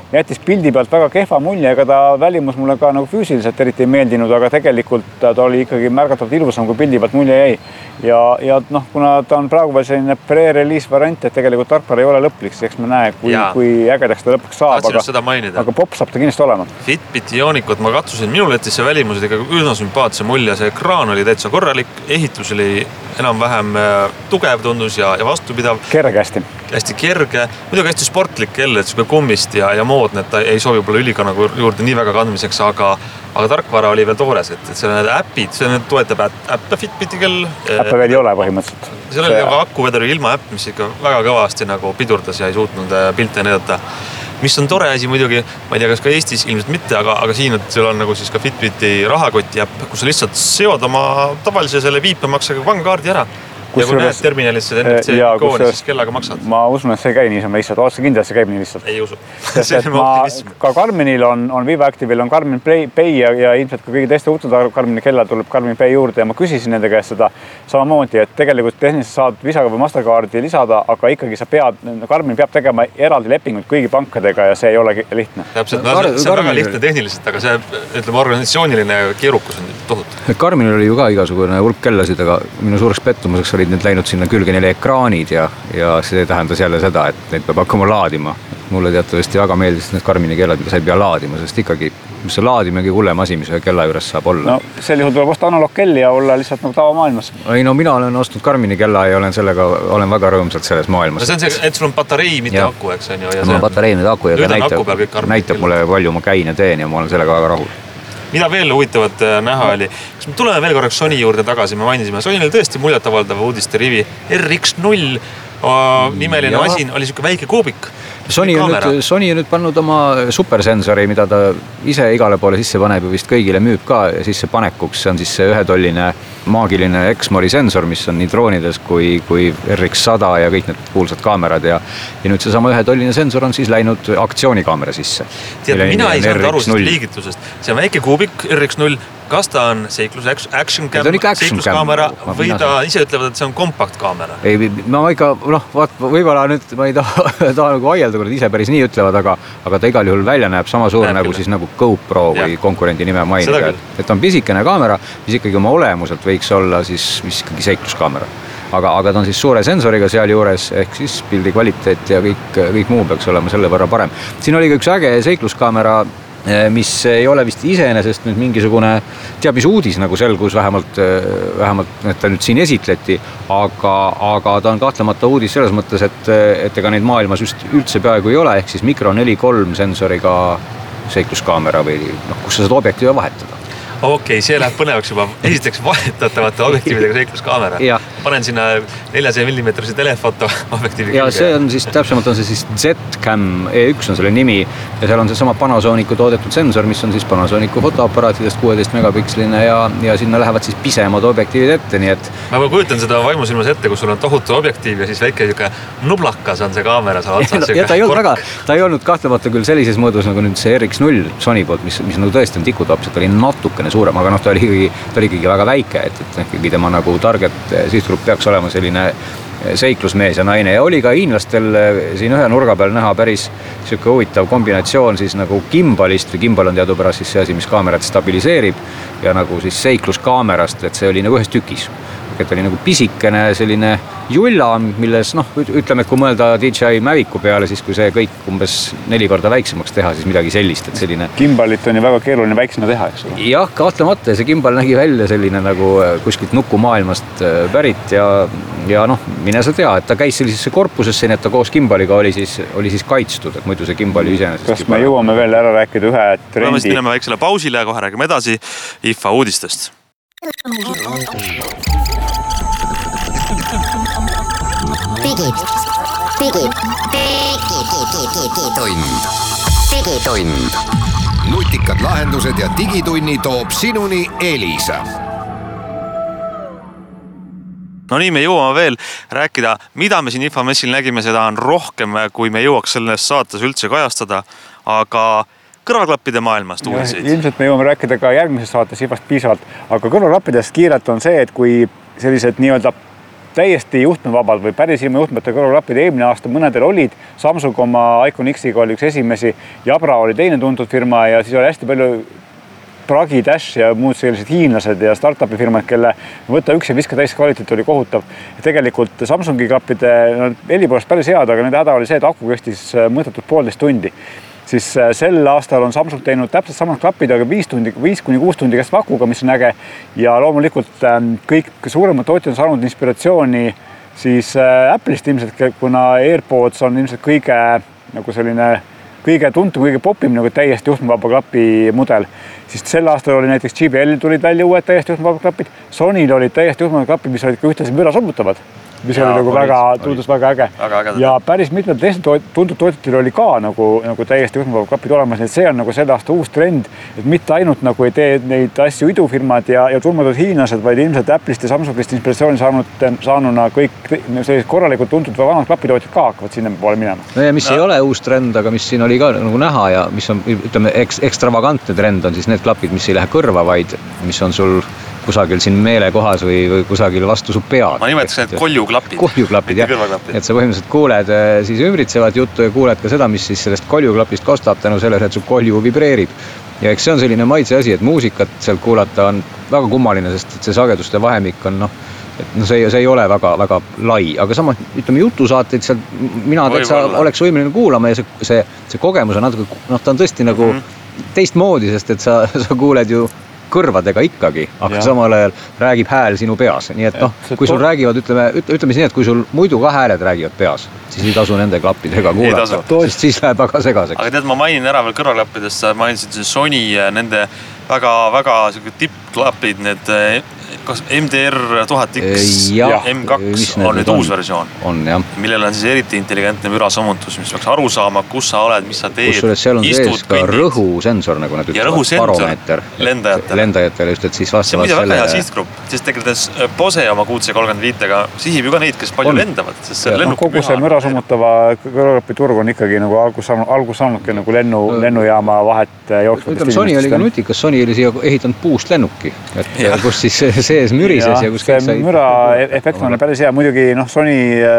jättis pildi pealt väga kehva mulje, ega ta välimus mulle ka nagu füüsiliselt eriti ei meeldinud, aga tegelikult ta oli ikkagi märgatavalt ilusam, kui pildi pealt mulje jäi. Ja, ja noh, kuna ta on praegu veel selline pre-release variant, et tegelikult tarkvara ei ole lõplik, siis eks me näe, kui, kui ägedaks ta lõpuks saab, aga, aga pop saab ta kindlasti olema. Fitbiti joonikut ma katsusin, minul jättis see välimus ikka üsna sümpaatse mulje, see ekraan oli täitsa korralik, ehitus oli enam-vähem tugev tundus ja, ja vastupidav. Kerge hästi. Hästi kerge, muidugi hästi sportlik jälle, et see kummist ja, ja moodne, et ta ei sobi võib-olla ülikonna juurde nii väga kandmiseks, aga, aga tarkvara oli veel toores, et, et see need äpid, see toetab äppe Fitbiti kell. Äppe veel ei ole põhimõtteliselt. Seal oli aga akuvederi ilma äpp, mis ikka väga kõvasti nagu pidurdas ja ei suutnud pilte näidata. Mis on tore asi muidugi, ma ei tea, kas ka Eestis ilmselt mitte, aga, aga siin, et seal on nagu siis ka Fitbiti rahakoti äpp, kus sa lihtsalt seod oma tavalise selle viipemaksega pangakaardi ära. Kus ja kui näed terminalis see N F C ikooni, siis kellaga maksad. Ma usun, et see käi niisama lihtsalt. Oled sa kindel, et see käib nii lihtsalt? Ei usu. See on optimism. Ka Garminil on, on Viva Active'il on Garmin Pay ja, ja ilmselt ka kõigi teiste uute Garmini kellal tuleb Garmin Pay juurde ja ma küsisin nende käest seda samamoodi, et tegelikult tehniliselt saad Visaga või Mastercardi lisada, aga ikkagi sa pead, Garmin peab tegema eraldi lepingut kõigi pankadega ja see ei ole lihtne. Täpselt, no, see on väga lihtne tehniliselt, aga see, ütleme, organisatsiooniline keerukus on tohut. Garminil oli ju ka igasugune hulk kellasid, aga minu suureks pettumuseks olid need läinud sinna külge neile ekraanid ja, ja see tähendas jälle seda, et neid peab hakkama laadima. Mulle teatavasti väga meeldis need Garmini kellad, mida sa ei pea laadima, sest ikkagi mis see laadimegi hullem asi, mis ühe kella juures saab olla. No sel juhul tuleb osta analoogkelli ja olla lihtsalt nagu tavamaailmas. Ei no mina olen ostnud Garmini kella ja olen sellega, olen väga rõõmsalt selles maailmas. No see on see, et sul on patarei, mitte ja. Aku, eks on ju. Ja mul on patarei, mitte aku ja näitab, näitab mulle palju ma käin ja teen ja ma olen sellega väga rahul. Mida veel huvitavat näha oli? Kas me tuleme veel korraks Sony juurde tagasi, me mainisime. Sony oli tõesti muljatavaldav uudiste rivi. R X null nimeline ja. Masin oli siuke väike kuubik. Sony on, nüüd, Sony on nüüd pannud oma supersensori, mida ta ise igale poole sisse paneb ja vist kõigile müüb ka sisse panekuks. See on siis see ühetolline maagiline Exmori sensor, mis on nii droonides kui, kui R X sada ja kõik need kuulsad kaamerad. Ja, ja nüüd see sama ühetolline sensor on siis läinud aktsioonikaamerad sisse. Tead, mina ei saanud aru sellest liigitusest. See on väike kuubik R X null. Kas ta on seiklus, action cam, seikluskaamera või ta ise ütlevad, et see on kompaktkaamera? Ei, ma ikka, noh, vaat, võib-olla nüüd ma ei taha, taha nagu aielda, kui nad ise päris nii ütlevad, aga, aga ta igal juhul välja näeb sama suur näeb nagu, siis, nagu GoPro või ja. Konkurendi nime mainida. Et, et on pisikene kaamera, mis ikkagi oma olemuselt võiks olla siis, mis ikkagi seikluskaamera. Aga, aga ta on siis suure sensoriga seal juures, ehk siis pildi kvaliteet ja kõik, kõik muu peaks olema selle võrra parem. Siin oli ka üks äge seikluskaamera, mis ei ole vist iseenesest nüüd mingisugune teabis uudis nagu selgus vähemalt, vähemalt et ta nüüd siin esitleti, aga, aga ta on kahtlemata uudis selles mõttes, et, et ega neid maailmas just üldse peaaegu ei ole, ehk siis mikro neli kolm sensoriga seikluskaamera või noh, kus sa saad objektiive vahetada. Okei, okay, see läheb põnevaks juba. Esiteks vahetatavate objektiividega seikluskaamera. Panen sinna neljasaja millimeetrise telefoto objektiivi. Ja see on siis, täpsemalt on see siis Z-Cam E üks on selle nimi ja seal on see sama Panasonicu toodetud sensor, mis on siis Panasonicu fotoaparaatidest kuueteist megapiksline ja, ja sinna lähevad siis pisemad objektiivid ette, nii et... Ma kujutan seda vaimusilmas ette, kus sul on tohutu objektiiv ja siis väike juke nublakas on see kaamera seal otsas. Ja ta ei olnud väga, ta ei olnud kahtlemata küll sellises mõõdus nagu nüüd see R X null Sony poolt, mis, mis nagu tõesti on tikutops, et oli natukene suurem, aga noh, ta oli ikkagi, ta oli ikkagi väga väike, et, et ikkagi tema nagu target sihtgrupp peaks olema selline seiklusmees ja naine ja oli ka hiinlastel siin ühe nurga peal näha päris siuke huvitav kombinatsioon siis nagu gimbalist või gimbal on teadupärast siis see asi, mis kaamerat stabiliseerib ja nagu siis seikluskaamerast, et see oli nagu ühes tükis. Et oli nagu pisikene selline julla, milles noh, ütleme, et kui mõelda D J I Mavicu peale, siis kui see kõik umbes neli korda väiksemaks teha, siis midagi sellist, et selline... Gimbalit on ju väga keeruline väiksena teha, eks ole? Jah, kahtlemata, see gimbal nägi välja selline nagu kuskilt nukumaailmast pärit ja, ja noh, mine sa tea, et ta käis sellisesse korpusesse, nii et ta koos gimbaliga oli siis, oli siis kaitstud, et muidu see gimbali iseenesest... Kas me jõuame veel ära rääkida ühe trendi? Me mineme väiksele pausile ja kohe räägime edasi I F A uudistest. Digid, digid, digitund, digitund. Nutikad lahendused ja digitunni toob sinuni Elisa. No nii, me jõuame veel rääkida, mida me siin I F A messil nägime, seda on rohkem, kui me jõuaks selles saates üldse kajastada, aga kõrvaklappide maailmast uudiseid. Ilmselt me jõuame rääkida ka järgmises saates I F A-st piisavalt, aga kõrvaklappidest kiirelt on see, et kui sellised nii-öelda täiesti juhtmevabad või päris ilma juhtmete kõrvaklapid eelmine aasta mõnedel olid. Samsung oma Icon X-iga oli üks esimesi, Jabra oli teine tuntud firma ja siis oli hästi palju Pragi, Dash ja muud sellised hiinlased ja startupi firmad, kelle võtta üks ja viska täis kvaliteet oli kohutav. Ja tegelikult Samsungi klappide no, helipoolest päris head, aga nende häda oli see, et aku kestis mõõdetud poolteist tundi. Siis sel aastal on Samsung teinud täpselt samad klapid, aga viis tundi, viis kuni kuus tundi käest akuga, mis on äge. Ja loomulikult kõik suuremad tootjad on saanud inspiratsiooni siis Apple'ist ilmselt, kuna AirPods on ilmselt kõige nagu selline kõige tuntum, kõige popim nagu täiesti juhtmevaba klapi mudel. Siis sel aastal oli näiteks J B L tulid välja uued täiesti juhtmevaba klapid. Sonyl olid täiesti juhtmevaba klapid, mis olid ka ühtlasi müra summutavad. Mis ja, oli nagu väga, tundus väga äge. Väga äge. Ja päris mitmed teised tuntud tootjatel oli ka nagu, nagu täiesti juhtmevaba klapid olemas. Et see on nagu selle aasta uus trend, et mitte ainult nagu ei tee neid asju idufirmad ja, ja tulmatud hiinlased, vaid ilmselt Apple'ist ja Samsungist inspiratsiooni saanud, saanuna kõik sellised korralikult tuntud või vanad klapitootjad ka hakkavad sinna poole minema. No ja mis no. ei ole uus trend, aga mis siin oli ka nagu näha ja mis on, ütleme, eks, ekstravagantne trend on siis need klapid, mis ei lähe kõrva, vaid mis on sul kusagil siin meelekohas või, või kusagil vastu su pead. Ma nimetaks need koljuklapid. Koljuklapid, jah. Et sa põhimõtteliselt kuuled siis ümbritsevat juttu ja kuuled ka seda, mis siis sellest koljuklapist kostab tänu sellele, et su kolju vibreerib. Ja eks see on selline maitse asi, et muusikat sealt kuulata on väga kummaline, sest see sageduste vahemik on noh, et no see, see ei ole väga, väga lai, aga samas ütleme jutusaateid seal mina täitsa oleks võimeline kuulama ja see, see, see kogemus on natuke, noh ta on tõesti nagu mm-hmm. teistmoodi, sest et sa, sa kuuled ju kõrvadega ikkagi, aga ja. Samal ajal räägib hääl sinu peas. Nii et noh, kui sul to... räägivad, ütleme, ütleme nii, et kui sul muidu ka hääled räägivad peas, siis ei tasu nende klappidega kuulata, sest siis läheb väga segaseks. Aga tead, ma mainin ära veel kõrvaklappidest, sa mainisid Sony, nende väga, väga tippklapid, need kas M D R tuhat X ja M kaks on nüüd uus versioon, on, jah. Millel on siis eriti intelligentne mürasammutus, mis peaks aru saama, kus sa oled, mis sa teed. Kusjuures seal on sees ka rõhusensor, nagu nad ütlevad, baromeeter lendajatele. Lendajatele just, et siis vastavalt selle... See on muide väga hea sihtgrupp, sest tegelikult Bose oma kuutse kolmkümmend viitega sihib ju ka neid, kes palju on. Lendavad. Sest see no, kogu see mürasammutava kõrvaklapi turg on ikkagi nagu algus saanud, algus saanudki nagu lennu, no. lennujaama vahet jooksvatest Sony oli ka nutikas, Sony oli siia ehitanud puust lennuki, et ja. Kus siis sees mürises ja kus see sai... müra efekt on päris hea, muidugi noh, Sony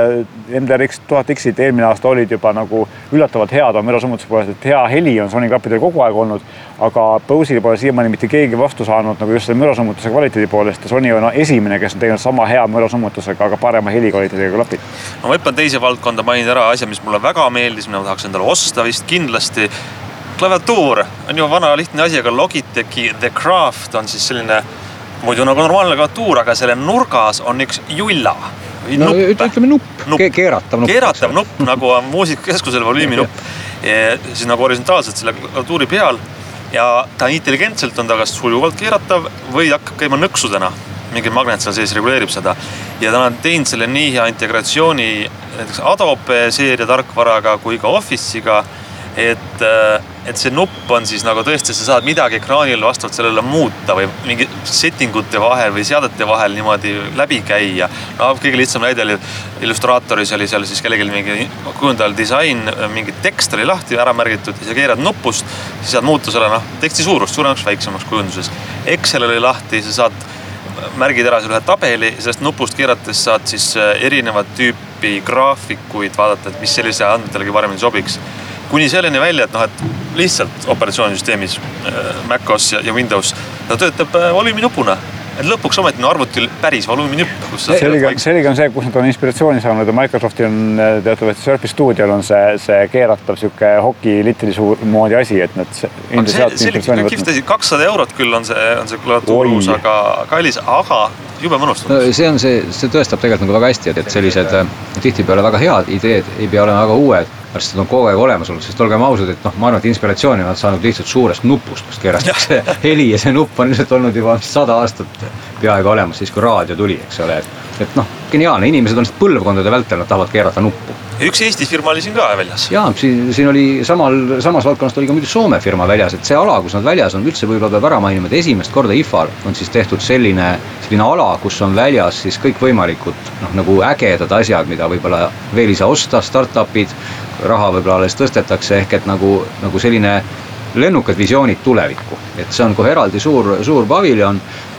M D R X tuhat X-id eelmine aasta olid juba nagu üllatavalt head on mürasammutuse poolest, et hea heli on Sony klappidel kogu aeg olnud, aga Bose'il pole siiamaani mitte keegi vastu saanud nagu just selle mürasammutuse kvaliteedi poolest ja Sony on no, esimene, kes on teinud sama hea mürasammutusega, aga parema heli kvaliteediga klapid. No ma hüppan teise valdkonda, mainin ära asja, mis mulle väga meeldis, mida ma tahaks endale osta vist kindlasti. Klaviatuur on ju vana lihtne asi, aga Logitechi The Craft on siis selline muidu nagu normaalne klaviatuur, aga selle nurgas on üks julla. No, ütleme nupp, nupp. keeratav nupp. Keeratav nupp, nagu on muusikakeskusel volüümi nupp. Ja siis nagu horisontaalselt selle klaviatuuri peal. Ja ta intelligentselt on ta kas sujuvalt keeratav või hakkab käima nõksudena. Mingi magnet seal sees reguleerib seda. Ja ta on teinud selle nii hea integratsiooni näiteks Adobe seeria tarkvaraga kui ka Office'iga, et, et see nupp on siis nagu tõesti, sa saad midagi ekraanil vastavalt sellele muuta või mingi settingute vahel või seadete vahel niimoodi läbi käia. No, kõige lihtsam näide oli Illustratoris oli seal siis kellelgi mingi kujundajal disain, mingi tekst oli lahti ära märgitud ja sa keerad nupust, siis saad muuta selle noh, teksti suurust suuremaks väiksemaks kujunduses. Excel oli lahti, sa saad märgid ära selle ühe tabeli, sellest nupust keerates saad siis erinevat tüüpi graafikuid vaadata, et mis sellise andmetelegi paremini sobiks. Kuni selleni välja, et, noh, et lihtsalt operatsioonisüsteemis MacOS ja Windows ta töötab volüüminupuna. Et lõpuks ometi no arvutil päris volüüminupp. Sellega, sellega on see, kus nad on inspiratsiooni saanud ja Microsoftil on teatavalt Surface Studio'l on see, see keeratav siuke hoki litri suur moodi asi, et nad see, see oli kihvt, kakssada eurot küll on see, on see klaviatuurus, aga kallis, aga jube mõnust. No, see on see, see tõestab tegelikult nagu väga hästi, et sellised tihtipeale väga head ideed ei pea olema väga uued, arvestad on kogu aeg olemas olnud, sest olgem ausad, et noh, ma arvan, et inspiratsiooni on saanud lihtsalt suurest nupust, kus keeratakse heli ja see nupp on lihtsalt olnud juba sada aastat peaaegu olemas, siis kui raadio tuli, eks ole, et, et noh, geniaalne, inimesed on põlvkondade vältel, nad tahavad keerata nuppu. Üks Eesti firma oli siin ka väljas. Jaa, siin, siin oli samal, samas valdkonnast oli ka muidu Soome firma väljas, et see ala, kus nad väljas on, üldse võib-olla peab ära mainima, et esimest korda I F A-l on siis tehtud selline, selline ala, kus on väljas siis kõik võimalikud noh, nagu ägedad asjad, mida võib-olla veel ei saa osta, startupid, raha võib-olla alles tõstetakse, ehk et nagu, nagu selline lennukad visioonid tulevikku. Et see on kohe eraldi suur, suur paviljon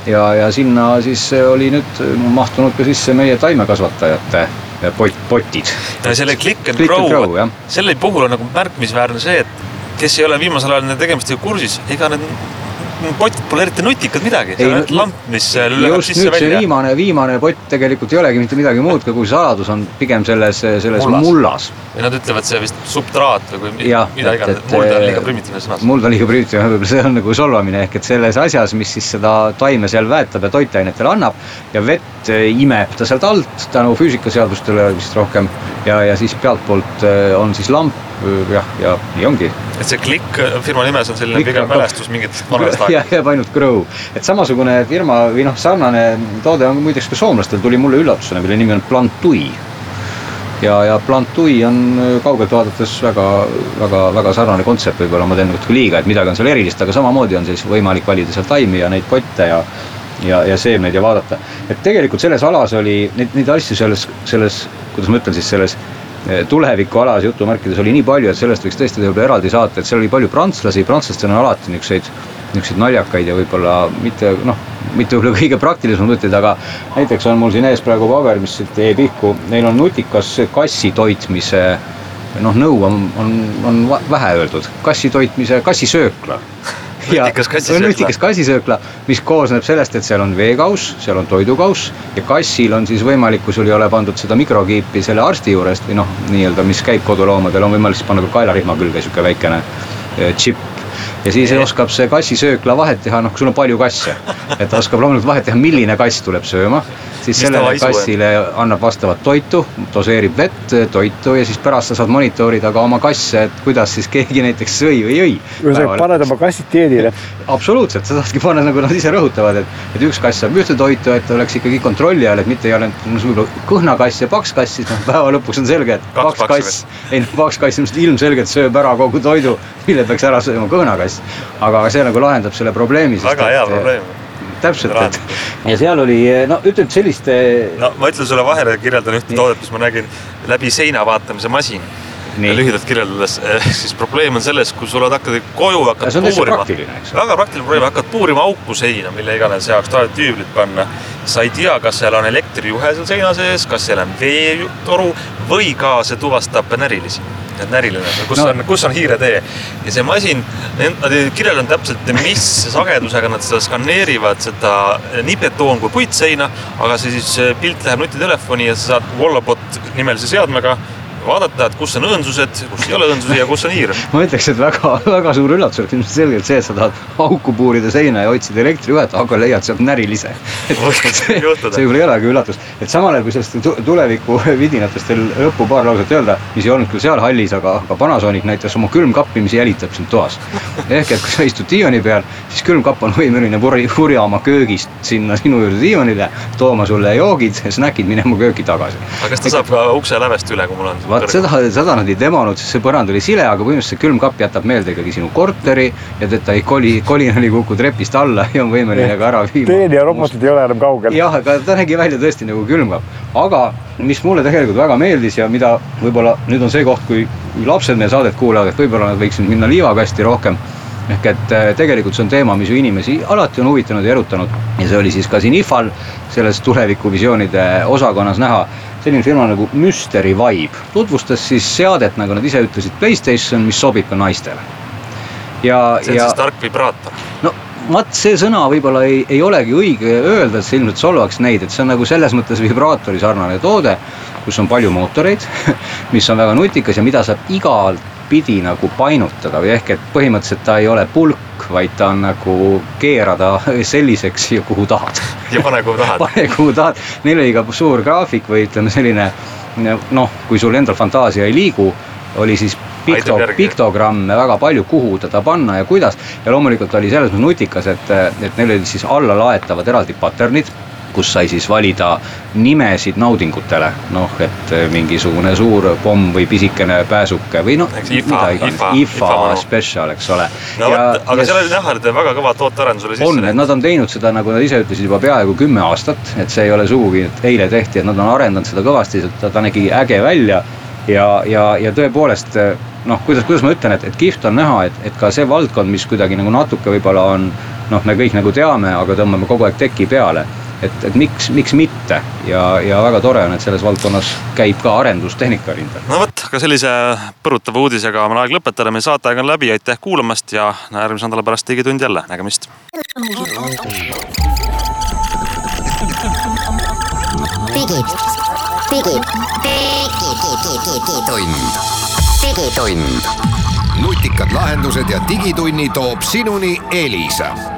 ja, ja sinna siis oli nüüd mahtunud ka sisse meie taimekasvatajate pot, potid. Ja selle Click and Grow, grow selle puhul on nagu märkmisväärne see, et kes ei ole viimasel ajal nende tegemistega kursis, ega need potid pole eriti nutikad midagi. See on lamp, mis lülekab sisse välja. See viimane, viimane pott tegelikult ei olegi mitte midagi muud, kui saladus on pigem selles, selles mullas. mullas. Ja nad ütlevad see vist substraat või ja, mida iganes. Muld on liiga primitiivne sõnas. Muld on liiga primitiivne, see on nagu solvamine ehk et selles asjas, mis siis seda taime seal väetab ja toitainetele annab ja vett imeb ta sealt alt tänu füüsikaseadustele vist rohkem ja, ja siis pealt poolt on siis lamp jah, ja nii ongi. Et see Click firma nimes on selline pigem mälestus mingit vanast aega. Ja, ja ainult Grow. Et samasugune firma või noh, sarnane toode on muideks ka soomlastel tuli mulle üllatusena, mille nimi on Plantui. Ja, ja Plantui on kaugelt vaadates väga, väga, väga sarnane kontsept, võib-olla ma teen natuke liiga, et midagi on seal erilist, aga samamoodi on siis võimalik valida seal taimi ja neid potte ja, ja, ja seemneid ja vaadata. Et tegelikult selles alas oli, neid, neid asju selles, selles, kuidas ma ütlen siis selles tuleviku alas jutumärkides oli nii palju, et sellest võiks tõesti võib-olla eraldi saata, et seal oli palju prantslasi, prantslastel on alati niisuguseid, niisuguseid naljakaid ja võib-olla mitte, noh, mitte võib-olla kõige praktilisem mõtted, aga näiteks on mul siin ees praegu paber, mis teeb ihku, neil on nutikas kassi toitmise, noh, nõu on, on, on vähe öeldud, kassi toitmise, kassisöökla. Ja, nutikas kassisöökla. Nutikas kassisöökla, mis koosneb sellest, et seal on veekaus, seal on toidukaus ja kassil on siis võimalik, kui sul ei ole pandud seda mikrokiipi selle arsti juurest või noh, nii-öelda, mis käib koduloomadel, on võimalik siis panna ka kaelarihma külge siuke väikene chip. Ja siis oskab see kassisöökla vahet teha, noh, kui sul on palju kasse, et ta oskab loomulikult vahet teha, milline kass tuleb sööma, siis mis sellele kassile annab vastavat toitu, doseerib vett, toitu ja siis pärast sa saad monitoorida ka oma kasse, et kuidas siis keegi näiteks sõi või jõi. Kui sa paned oma kassid dieedile. Absoluutselt, sa saadki panna, nagu nad ise rõhutavad, et, et üks kass saab ühte toitu, et oleks ikkagi kontrolli all, et mitte ei ole kõhna kass ja paks kass, siis päeva lõpuks on selge, et paks kass, ei, paks kass ilmselgelt sööb ära kogu toidu, mille peaks ära sööma kõhna kass. Aga see nagu lahendab selle probleemi. Väga hea probleem. Täpselt, et ja seal oli, no ütled selliste... No ma ütlen sulle vahele, kirjeldan ühte toodet, mis ma nägin läbi seina vaatamise masin. Ja lühidalt kirjeldades, siis probleem on selles, kui sul hakkad koju, hakkad puurima. Väga praktiline probleem, hakkad puurima auku seina, mille iganes jaoks tahad tüüblit panna. Sa ei tea, kas seal on elektrijuhe seal seina sees, kas seal on veetoru või ka see tuvastab närilisi. Näriline, kus, no. on, kus on hiiretee. Ja see masin, nad kirjeldan täpselt, mis sagedusega nad seda skaneerivad, seda nii betoon kui puitseina, aga see siis pilt läheb nutitelefoni ja sa saad Wallapot nimelise seadmega vaadata, et kus on õõnsused, kus ei ole õõnsusi ja kus on hiir. Ma ütleks, et väga, väga suur üllatus oleks ilmselt selgelt see, et sa tahad auku puurida seina ja otsida elektrijuhet, aga leiad sealt närilise. Et see, see võib-olla ei olegi üllatus. Et samal ajal, kui sellest tuleviku vidinatest veel lõppu paar lauset öelda, mis ei olnud küll seal hallis, aga, aga Panasonic näitas oma külmkappi, mis jälitab sind toas. Ehk, et kui sa istud diioni peal, siis külmkapp on võimeline purja oma köögist sinna sinu juurde diionile, tooma sulle joogid ja snäkid minema kööki tagasi. Aga kas ta saab ka ukse lävest üle, kui mul on vaat seda, seda nad ei demanud, sest see põrand oli sile, aga põhimõtteliselt külmkapp jätab meelde ikkagi sinu korteri ja et ta ei koli, kolinali kuku trepist alla ja on võimeline ka ära viima. Teeni ja robotid ei ole enam kaugel. Jah, aga ta nägi välja tõesti nagu külmkapp. Aga mis mulle tegelikult väga meeldis ja mida võib-olla nüüd on see koht, kui lapsed meie saadet kuulavad, et võib-olla nad võiksid minna liivakasti rohkem. Ehk et tegelikult see on teema, mis ju inimesi alati on huvitanud ja erutanud. Ja see oli siis ka siin I F A-l selles tulevikuvisioonide osakonnas näha selline firma nagu Mystery Vibe. Tutvustas siis seadet, nagu nad ise ütlesid, PlayStation, mis sobib ka naistele. Ja, see on ja, siis tark vibraator. No, vaat see sõna võib-olla ei, ei olegi õige öelda, et see ilmselt solvaks neid, et see on nagu selles mõttes vibraatori sarnane toode, kus on palju mootoreid, mis on väga nutikas ja mida saab igalt pidi nagu painutada või ehk, et põhimõtteliselt ta ei ole pulk, vaid ta on nagu keerada selliseks, kuhu tahad. Ja pane kuhu tahad. Pane kuhu tahad. Neil oli ka suur graafik või ütleme selline, noh, kui sul endal fantaasia ei liigu, oli siis pikto, piktogramme väga palju, kuhu teda panna ja kuidas. Ja loomulikult oli selles mõttes nutikas, et, et neil oli siis alla laetavad eraldi patternid, kus sai siis valida nimesid naudingutele, noh, et mingisugune suur pomm või pisikene pääsuke või noh, mida iganes, I F A special, eks ole. No, ja, võt, aga ja, seal oli näha, et väga kõva tootearendusele sisse. On, et nad on teinud seda, nagu nad ise ütlesid, juba peaaegu kümme aastat, et see ei ole sugugi, et eile tehti, et nad on arendanud seda kõvasti, et ta nägi äge välja ja, ja, ja tõepoolest, noh, kuidas, kuidas ma ütlen, et, et kihvt on näha, et, et ka see valdkond, mis kuidagi nagu natuke võib-olla on noh, me kõik nagu teame, aga tõmbame kogu aeg teki peale. Et, et miks, miks mitte ja, ja väga tore on, et selles valdkonnas käib ka arendustehnika rindel. No võt, ka sellise põrutava uudisega on aeg lõpetada, meil saateaeg on läbi, aitäh kuulamast ja järgmise nädala pärast digitund jälle, nägemist. Digi, digi, digitund, digitund. nutikad lahendused ja digitunni toob sinuni Elisa.